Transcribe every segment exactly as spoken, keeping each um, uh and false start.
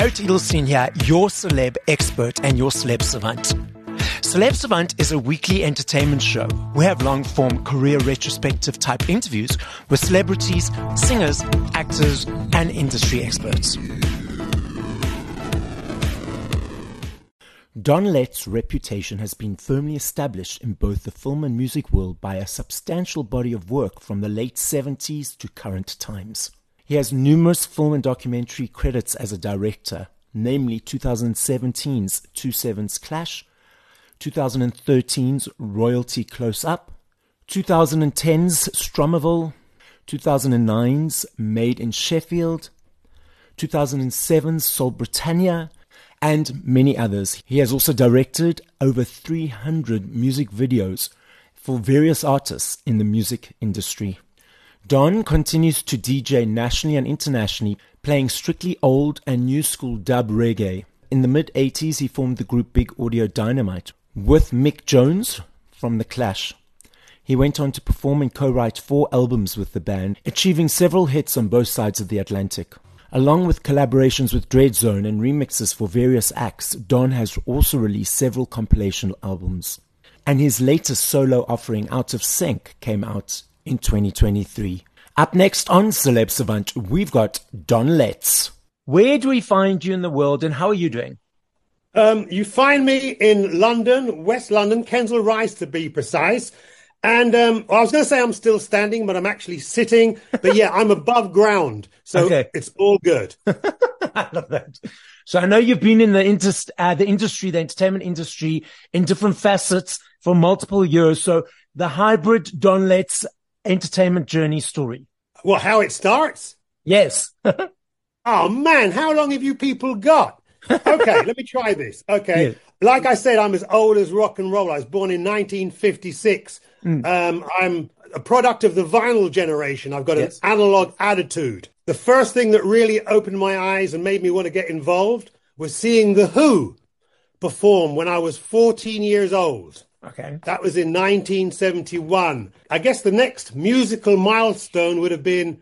Gerrit Edelstein here, your celeb expert and your celeb savant. Celeb Savant is a weekly entertainment show. We have long-form career retrospective type interviews with celebrities, singers, actors, and industry experts. Don Lett's reputation has been firmly established in both the film and music world by a substantial body of work from the late seventies to current times. He has numerous film and documentary credits as a director, namely twenty seventeen's Two Sevens Clash, twenty thirteen's Royalty Close Up, twenty ten's Stromerville, two thousand nine's Made in Sheffield, two thousand seven's Soul Britannia, and many others. He has also directed over three hundred music videos for various artists in the music industry. Don continues to D J nationally and internationally, playing strictly old and new school dub reggae. In the mid eighties, he formed the group Big Audio Dynamite with Mick Jones from The Clash. He went on to perform and co-write four albums with the band, achieving several hits on both sides of the Atlantic. Along with collaborations with Dreadzone and remixes for various acts, Don has also released several compilation albums. And his latest solo offering, Out of Sync, came out in twenty twenty-three. Up next on Celeb Savant, we've got Don Letts. Where do we find you in the world and how are you doing? Um, you find me in London, West London, Kensal Rise to be precise. And um, I was going to say I'm still standing, but I'm actually sitting. But yeah, I'm above ground. So okay. It's all good. I love that. So I know you've been in the, inter- uh, the industry, the entertainment industry in different facets for multiple years. So the hybrid Don Letts entertainment journey story. Well, how it starts? Yes. Oh, man, how long have you people got? Okay, let me try this. Okay. Yeah. Like I said, I'm as old as rock and roll. I was born in nineteen fifty-six. Mm. Um, I'm a product of the vinyl generation. I've got yes. an analog attitude. The first thing that really opened my eyes and made me want to get involved was seeing The Who perform when I was fourteen years old. Okay. That was in nineteen seventy-one. I guess the next musical milestone would have been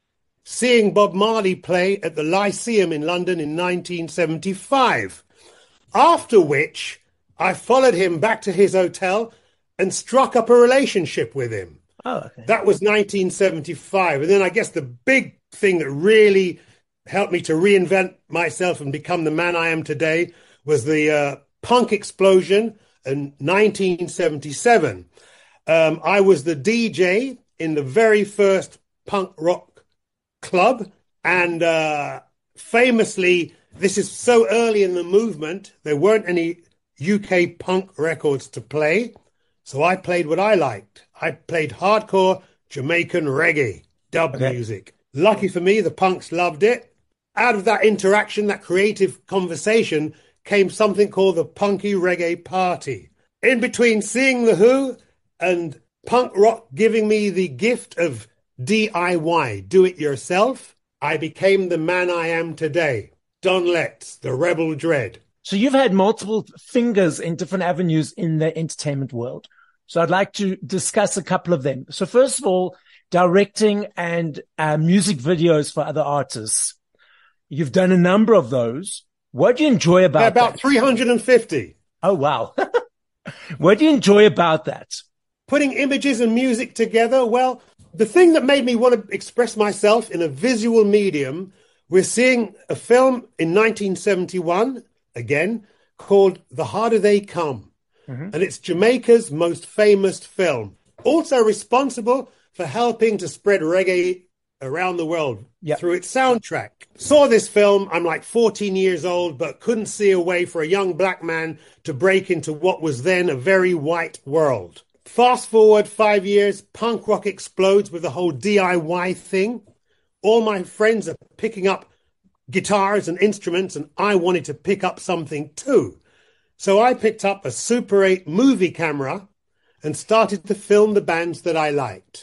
seeing Bob Marley play at the Lyceum in London in nineteen seventy-five. After which, I followed him back to his hotel and struck up a relationship with him. Oh, okay. That was nineteen seventy-five. And then I guess the big thing that really helped me to reinvent myself and become the man I am today was the uh, punk explosion in nineteen seventy-seven. Um, I was the D J in the very first punk rock club. And uh, famously, this is so early in the movement, there weren't any U K punk records to play. So I played what I liked. I played hardcore Jamaican reggae, dub okay. music. Lucky for me, the punks loved it. Out of that interaction, that creative conversation, came something called the Punky Reggae Party. In between seeing The Who and punk rock giving me the gift of D I Y, do it yourself, I became the man I am today. Don Letts, the Rebel Dread. So you've had multiple fingers in different avenues in the entertainment world. So I'd like to discuss a couple of them. So first of all, directing and uh, music videos for other artists. You've done a number of those. What do you enjoy about yeah, about that? three hundred fifty. Oh, wow. What do you enjoy about that? Putting images and music together. Well, the thing that made me want to express myself in a visual medium, we're seeing a film in nineteen seventy-one, again, called The Harder They Come. Mm-hmm. And it's Jamaica's most famous film. Also responsible for helping to spread reggae around the world yep. through its soundtrack. Saw this film, I'm like fourteen years old, but couldn't see a way for a young black man to break into what was then a very white world. Fast forward five years, punk rock explodes with the whole D I Y thing. All my friends are picking up guitars and instruments, and I wanted to pick up something too. So I picked up a Super eight movie camera and started to film the bands that I liked.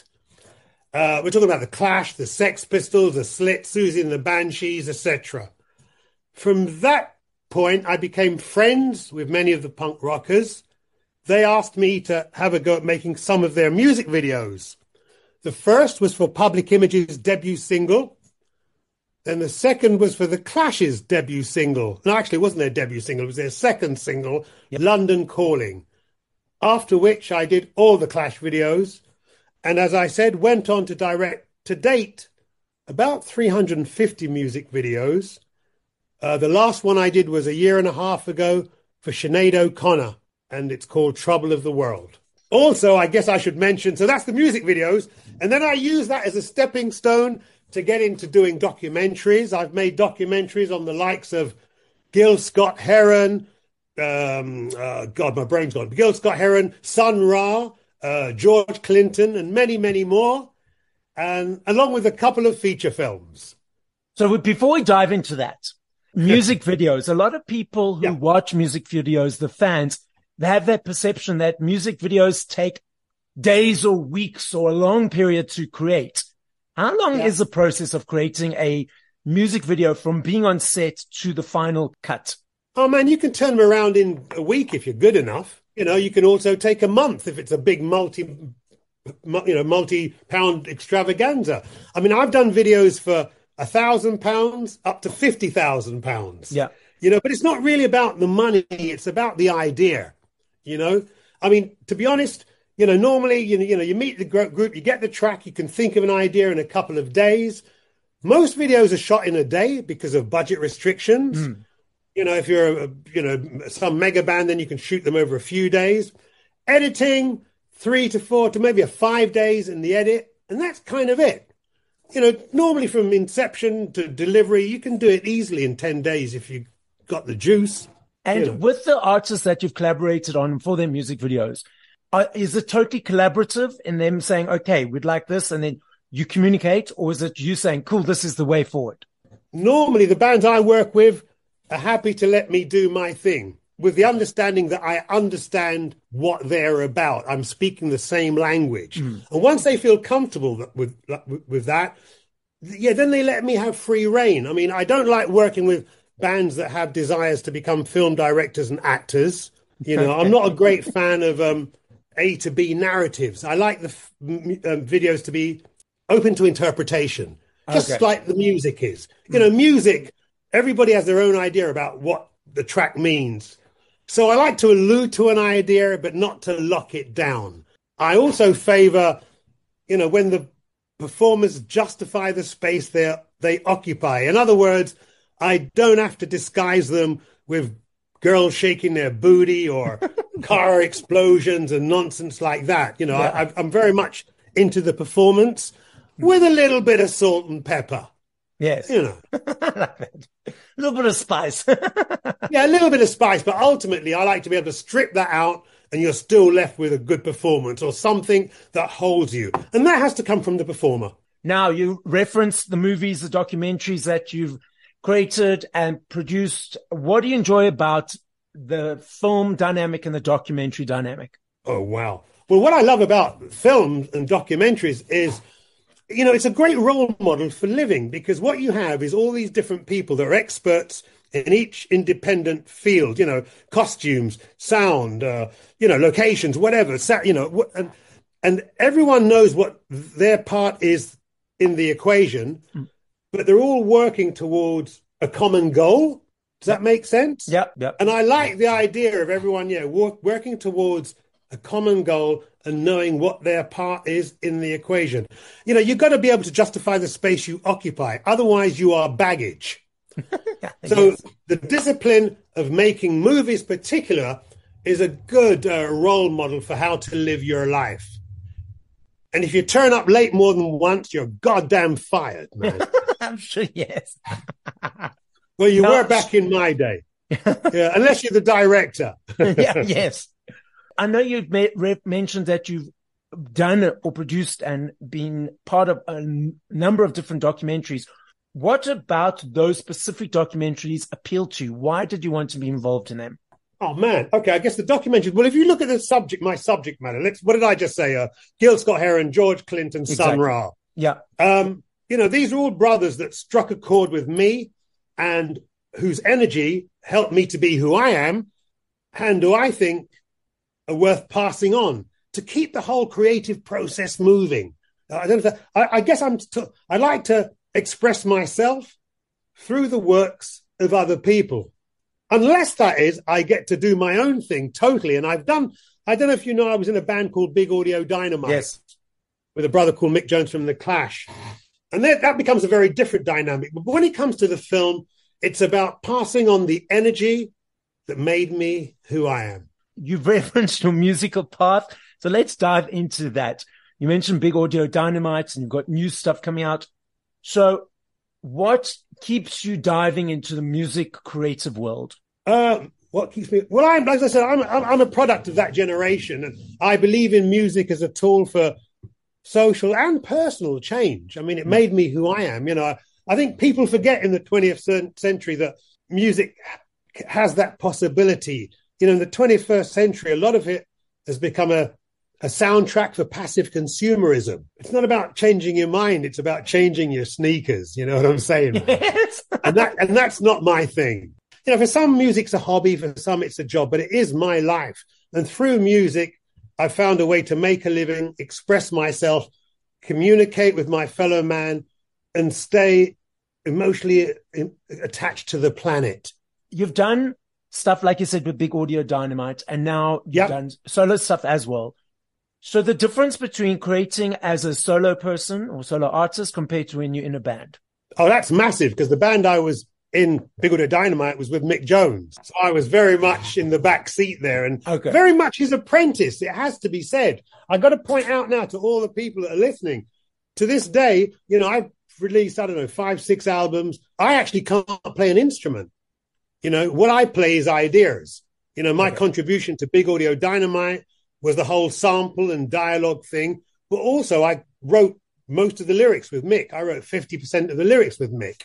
Uh, we're talking about the Clash, the Sex Pistols, the Slits, Susie and the Banshees, et cetera. From that point, I became friends with many of the punk rockers. They asked me to have a go at making some of their music videos. The first was for Public Image's debut single, Then the second was for the Clash's debut single. No, actually, it wasn't their debut single. It was their second single, yep. London Calling. After which I did all the Clash videos. And as I said, went on to direct, to date, about three hundred fifty music videos. Uh, the last one I did was a year and a half ago for Sinead O'Connor, and it's called Trouble of the World. Also, I guess I should mention, so that's the music videos. And then I use that as a stepping stone to get into doing documentaries. I've made documentaries on the likes of Gil Scott-Heron, um, uh, God, my brain's gone. Gil Scott-Heron, Sun Ra, uh, George Clinton, and many, many more, and along with a couple of feature films. So before we dive into that, music videos, a lot of people who yeah. watch music videos, the fans, they have that perception that music videos take days or weeks or a long period to create. How long yeah. is the process of creating a music video from being on set to the final cut? Oh, man, you can turn them around in a week if you're good enough. You know, you can also take a month if it's a big multi, you know, multi-pound extravaganza. I mean, I've done videos for a thousand pounds up to fifty thousand pounds. Yeah. You know, but it's not really about the money. It's about the idea, you know. I mean, to be honest, you know, normally, you know, you know, you meet the group, you get the track, you can think of an idea in a couple of days. Most videos are shot in a day because of budget restrictions. Mm. You know, if you're, a, you know, some mega band, then you can shoot them over a few days. Editing, three to four to maybe a five days in the edit. And that's kind of it. You know, normally from inception to delivery, you can do it easily in ten days if you got the juice. And you know. With the artists that you've collaborated on for their music videos, are, is it totally collaborative in them saying, okay, we'd like this, and then you communicate, or is it you saying, cool, this is the way forward? Normally, the bands I work with are happy to let me do my thing with the understanding that I understand what they're about. I'm speaking the same language. Mm. And once they feel comfortable with, with, with that, yeah, then they let me have free reign. I mean, I don't like working with bands that have desires to become film directors and actors. You know, I'm not a great fan of um, A to B narratives. I like the f- um, videos to be open to interpretation, just okay. like the music is. You know, music, everybody has their own idea about what the track means. So I like to allude to an idea, but not to lock it down. I also favor, you know, when the performers justify the space they they occupy. In other words, I don't have to disguise them with girls shaking their booty or car explosions and nonsense like that. You know, yeah. I, I'm very much into the performance with a little bit of salt and pepper. Yes. You know. A little bit of spice. Yeah, a little bit of spice. But ultimately, I like to be able to strip that out and you're still left with a good performance or something that holds you. And that has to come from the performer. Now, you referenced the movies, the documentaries that you've created and produced. What do you enjoy about the film dynamic and the documentary dynamic? Oh, wow. Well, what I love about films and documentaries is, you know, it's a great role model for living because what you have is all these different people that are experts in each independent field, you know, costumes, sound, uh, you know, locations, whatever, you know, and, and everyone knows what their part is in the equation, mm. but they're all working towards a common goal. Does that make sense? Yeah, yeah. And I like the idea of everyone, yeah, work, working towards a common goal and knowing what their part is in the equation. You know, you've got to be able to justify the space you occupy. Otherwise, you are baggage. So yes. The discipline of making movies particular is a good uh, role model for how to live your life. And if you turn up late more than once, you're goddamn fired, man. I'm sure, yes. Well, you no, were back in my day. Yeah, unless you're the director. Yeah, yes. I know you've ma- re- mentioned that you've done or produced and been part of a n- number of different documentaries. What about those specific documentaries appeal to you? Why did you want to be involved in them? Oh, man. Okay, I guess the documentaries. Well, if you look at the subject, my subject matter, let's, what did I just say? Uh, Gil Scott-Heron, George Clinton, Exactly. Sun Ra. Yeah. Um, you know, these are all brothers that struck a chord with me and whose energy helped me to be who I am and who I think are worth passing on to keep the whole creative process moving. Uh, I don't know. If that, I, I guess I'm. T- I like to express myself, through the works of other people. Unless that is, I get to do my own thing totally. And I've done, I don't know if you know, I was in a band called Big Audio Dynamite. Yes. With a brother called Mick Jones from The Clash. And that, that becomes a very different dynamic. But when it comes to the film, it's about passing on the energy that made me who I am. You've referenced your musical path. So let's dive into that. You mentioned Big Audio Dynamite and you've got new stuff coming out. So what keeps you diving into the music creative world? Uh, what keeps me? Well, I'm, as I said, I'm, I'm, I'm a product of that generation. And I believe in music as a tool for social and personal change. I mean, it made me who I am. You know, I, I think people forget in the twentieth century that music has that possibility. You know, in the twenty-first century, a lot of it has become a, a soundtrack for passive consumerism. It's not about changing your mind. It's about changing your sneakers. You know what I'm saying? Yes. and that and that's not my thing. You know, for some, music's a hobby. For some, it's a job. But it is my life. And through music, I found a way to make a living, express myself, communicate with my fellow man, and stay emotionally attached to the planet. You've done stuff, like you said, with Big Audio Dynamite, and now you've yep. done solo stuff as well. So the difference between creating as a solo person or solo artist compared to when you're in a band? Oh, that's massive, because the band I was in, Big Audio Dynamite, was with Mick Jones. So I was very much in the back seat there and okay. very much his apprentice. It has to be said. I got to point out now to all the people that are listening, to this day, you know, I've released, I don't know, five, six albums. I actually can't play an instrument. You know, what I play is ideas. You know, my okay. contribution to Big Audio Dynamite was the whole sample and dialogue thing. But also I wrote most of the lyrics with Mick. I wrote fifty percent of the lyrics with Mick.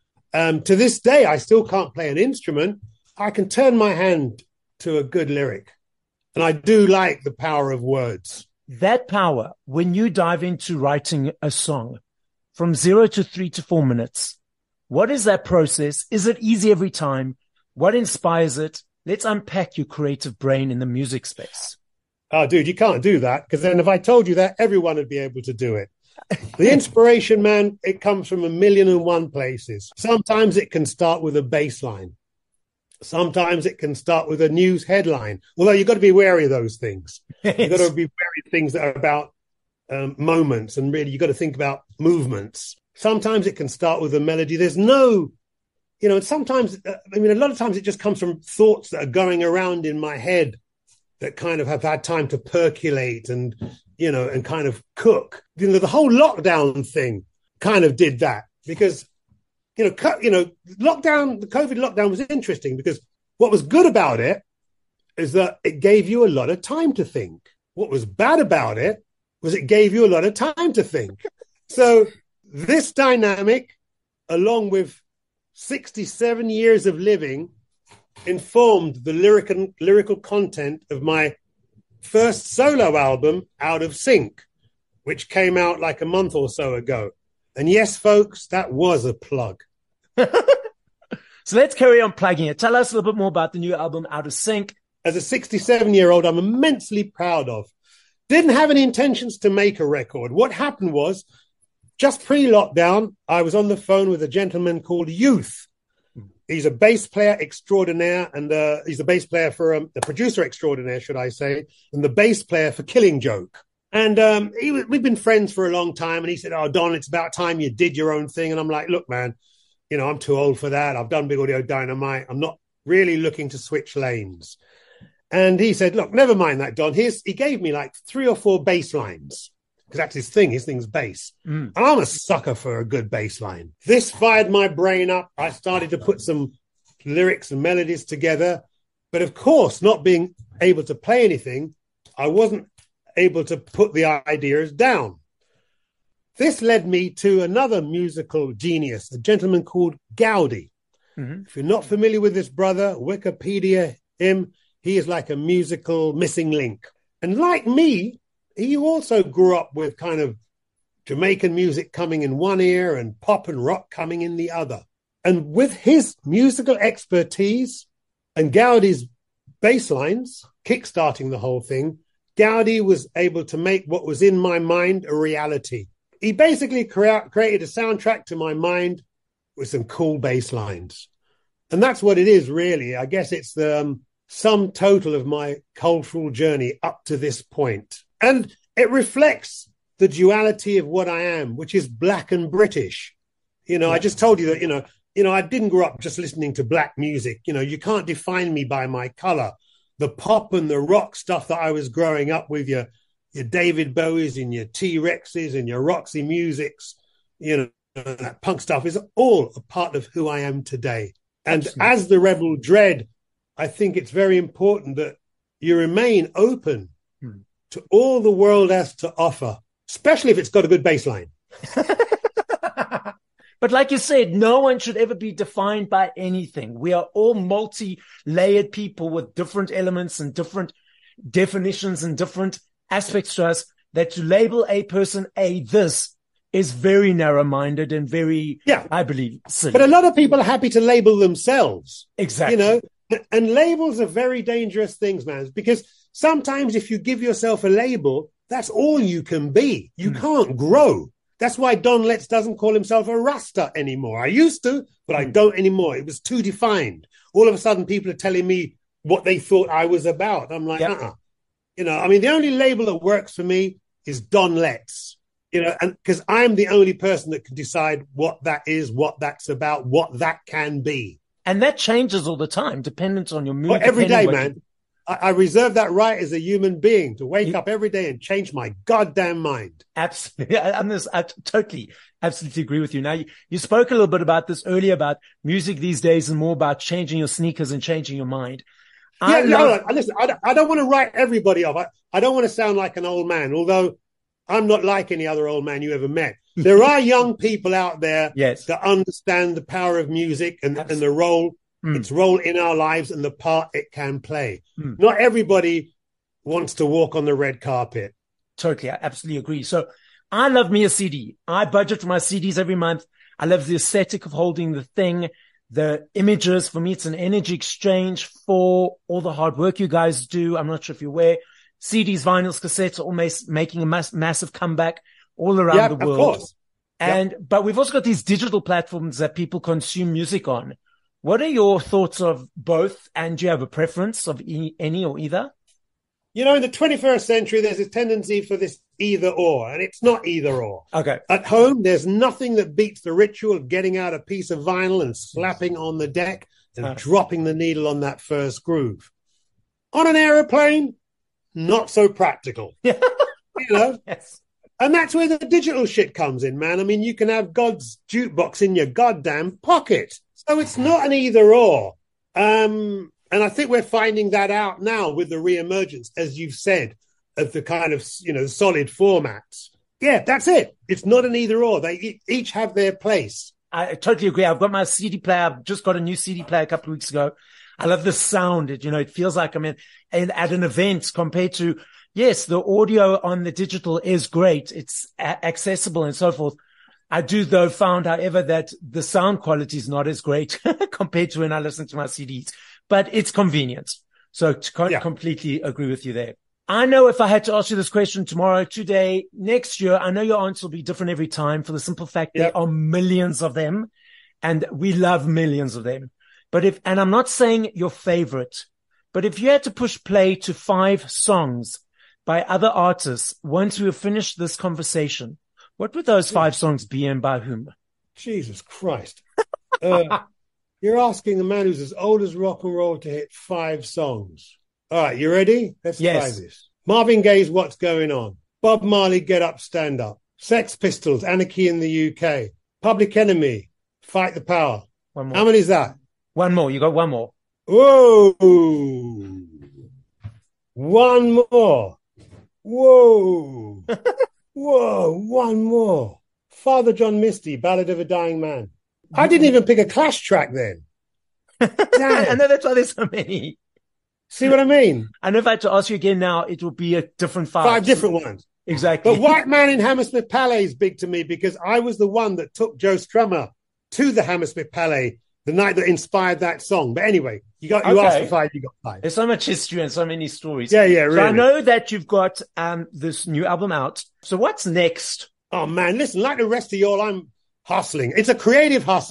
Um, to this day, I still can't play an instrument. I can turn my hand to a good lyric. And I do like the power of words. That power, when you dive into writing a song from zero to three to four minutes, what is that process? Is it easy every time? What inspires it? Let's unpack your creative brain in the music space. Oh, dude, you can't do that, because then if I told you that, everyone would be able to do it. The inspiration, man, it comes from a million and one places. Sometimes it can start with a bass line. Sometimes it can start with a news headline. Although you've got to be wary of those things. You've got to be wary of things that are about um, moments, and really you've got to think about movements. Sometimes it can start with a melody. There's no, you know, sometimes, uh, I mean, a lot of times it just comes from thoughts that are going around in my head that kind of have had time to percolate and, you know, and kind of cook. You know, the whole lockdown thing kind of did that, because, you know, co- you know, lockdown, the COVID lockdown was interesting, because what was good about it is that it gave you a lot of time to think. What was bad about it was it gave you a lot of time to think. So this dynamic, along with sixty-seven years of living, informed the lyrical lyrical content of my first solo album, Out of Sync, which came out like a month or so ago. And yes, folks, that was a plug. So let's carry on plugging it. Tell us a little bit more about the new album, Out of Sync. As a sixty-seven-year-old, I'm immensely proud of. Didn't have any intentions to make a record. What happened was, just pre-lockdown, I was on the phone with a gentleman called Youth. He's a bass player extraordinaire, and uh, he's a bass player for um, the producer extraordinaire, should I say, and the bass player for Killing Joke. And um, he, we've been friends for a long time. And he said, "Oh, Don, it's about time you did your own thing." And I'm like, "Look, man, you know, I'm too old for that. I've done Big Audio Dynamite. I'm not really looking to switch lanes." And he said, "Look, never mind that, Don. Here's," he gave me like three or four bass lines, because that's his thing. His thing's bass. Mm. And I'm a sucker for a good bass line. This fired my brain up. I started to put some lyrics and melodies together. But of course, not being able to play anything, I wasn't able to put the ideas down. This led me to another musical genius, a gentleman called Gaudi. Mm-hmm. If you're not familiar with this brother, Wikipedia him, he is like a musical missing link. And like me, he also grew up with kind of Jamaican music coming in one ear and pop and rock coming in the other. And with his musical expertise and Gaudi's bass lines, kickstarting the whole thing, Gaudi was able to make what was in my mind a reality. He basically crea- created a soundtrack to my mind with some cool bass lines. And that's what it is, really. I guess it's the um, sum total of my cultural journey up to this point. And it reflects the duality of what I am, which is black and British. You know, yeah. I just told you that, you know, you know, I didn't grow up just listening to black music. You know, you can't define me by my color. The pop and the rock stuff that I was growing up with, your, your David Bowies and your T-Rexes and your Roxy Musics, you know, that punk stuff is all a part of who I am today. And Absolutely. As the Rebel Dread, I think it's very important that you remain open hmm. to all the world has to offer, especially if it's got a good bass line. But like you said, no one should ever be defined by anything. We are all multi-layered people with different elements and different definitions and different aspects to us, that to label a person a this is very narrow-minded and very, yeah. I believe, silly. But a lot of people are happy to label themselves. Exactly. You know, and labels are very dangerous things, man, because sometimes if you give yourself a label, that's all you can be. You mm. can't grow. That's why Don Letts doesn't call himself a Rasta anymore. I used to, but I don't anymore. It was too defined. All of a sudden, people are telling me what they thought I was about. I'm like, yep. uh-uh. You know, I mean, the only label that works for me is Don Letts. You know, and because I'm the only person that can decide what that is, what that's about, what that can be. And that changes all the time, dependent on your mood. Well, every day, man. You... I, I reserve that right as a human being to wake you... up every day and change my goddamn mind. Absolutely. I, I'm this, I totally, absolutely agree with you. Now, you, you spoke a little bit about this earlier, about music these days and more about changing your sneakers and changing your mind. I yeah, love... no, listen, I don't, I don't want to write everybody off. I, I don't want to sound like an old man, although I'm not like any other old man you ever met. There are young people out there yes. that understand the power of music and, and the role, mm. its role in our lives and the part it can play. Mm. Not everybody wants to walk on the red carpet. Totally. I absolutely agree. So I love me a C D. I budget for my C Ds every month. I love the aesthetic of holding the thing, the images. For me, it's an energy exchange for all the hard work you guys do. I'm not sure if you're aware. C Ds, vinyls, cassettes are almost making a mass, massive comeback all around yeah, the world. Of course. And, yep. but we've also got these digital platforms that people consume music on. What are your thoughts of both? And do you have a preference of e- any or either? You know, in the twenty-first century, there's a tendency for this either or, and it's not either or. Okay. At home, there's nothing that beats the ritual of getting out a piece of vinyl and slapping on the deck and uh. dropping the needle on that first groove. On an aeroplane, not so practical. You know? Yes. And that's where the digital shit comes in, man. I mean, you can have God's jukebox in your goddamn pocket. So it's not an either or. Um, and I think we're finding that out now with the reemergence, as you've said, of the kind of, you know, solid formats. Yeah, that's it. It's not an either or. They each have their place. I totally agree. I've got my C D player. I've just got a new C D player a couple of weeks ago. I love the sound. It, you know, it feels like I'm in, in at an event compared to, yes, the audio on the digital is great. It's a- accessible and so forth. I do, though, found, however, that the sound quality is not as great compared to when I listen to my C Ds, but it's convenient. So to co- yeah. completely agree with you there. I know if I had to ask you this question tomorrow, today, next year, I know your answer will be different every time for the simple fact yep. there are millions of them and we love millions of them. But if, and I'm not saying your favorite, but if you had to push play to five songs by other artists, once we have finished this conversation, what would those five songs be and by whom? Jesus Christ. uh, you're asking a man who's as old as rock and roll to hit five songs. All right, you ready? Let's yes. try this. Marvin Gaye's What's Going On. Bob Marley, Get Up, Stand Up. Sex Pistols, Anarchy in the U K. Public Enemy, Fight the Power. One more. How many is that? One more. You got one more. Whoa. One more. Whoa. Whoa. One more. Father John Misty, Ballad of a Dying Man. I didn't even pick a Clash track then. Damn. I know that's why there's so many. See what I mean? I know if I had to ask you again now, it will be a different five. Five different ones. Exactly. But White Man in Hammersmith Palais is big to me because I was the one that took Joe Strummer to the Hammersmith Palais the night that inspired that song. But anyway, you got you okay. asked for five, you got five. There's so much history and so many stories. Yeah, yeah, really. So I know that you've got um this new album out. So what's next? Oh, man, listen, like the rest of y'all, I'm hustling. It's a creative hustle,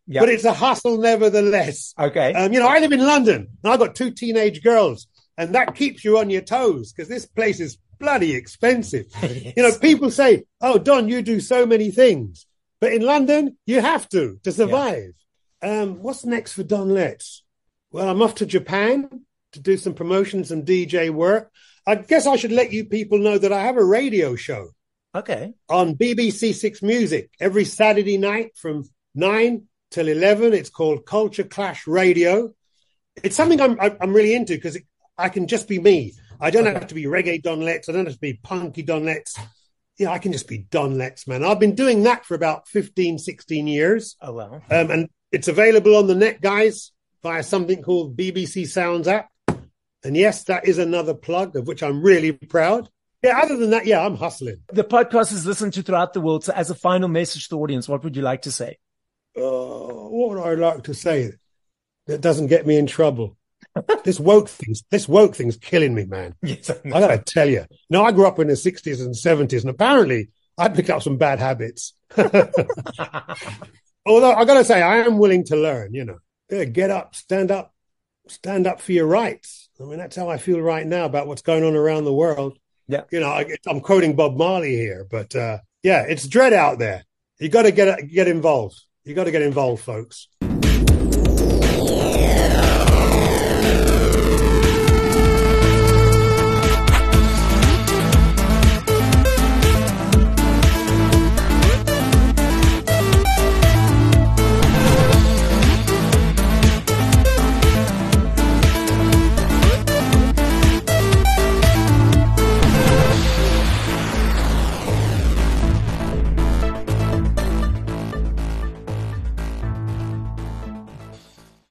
Yep. but it's a hustle nevertheless. Okay. Um, you know, I live in London and I've got two teenage girls, and that keeps you on your toes because this place is bloody expensive. Yes. You know, people say, oh, Don, you do so many things. But in London, you have to, to survive. Yeah. Um, what's next for Don Letts? Well, I'm off to Japan to do some promotions, some D J work. I guess I should let you people know that I have a radio show. Okay. On B B C Six Music every Saturday night from nine till eleven. It's called Culture Clash Radio. It's something I'm I'm really into because I can just be me. I don't okay. have to be reggae Don Letts. I don't have to be punky Don Letts. Yeah, I can just be Don Letts, man. I've been doing that for about fifteen, sixteen years. Oh, wow. Um, and it's available on the net, guys, via something called B B C Sounds app. And yes, that is another plug of which I'm really proud. Yeah, other than that, yeah, I'm hustling. The podcast is listened to throughout the world. So as a final message to the audience, what would you like to say? Uh, what would I like to say that doesn't get me in trouble? This woke thing's, this woke thing's killing me, man. Yes, I, I got to tell you. Now, I grew up in the sixties and seventies, and apparently I picked up some bad habits. Although I got to say, I am willing to learn, you know. Yeah, get up, stand up, stand up for your rights. I mean, that's how I feel right now about what's going on around the world. Yeah. You know, I, I'm quoting Bob Marley here, but uh, yeah, it's dread out there. You got to get get involved. You got to get involved, folks.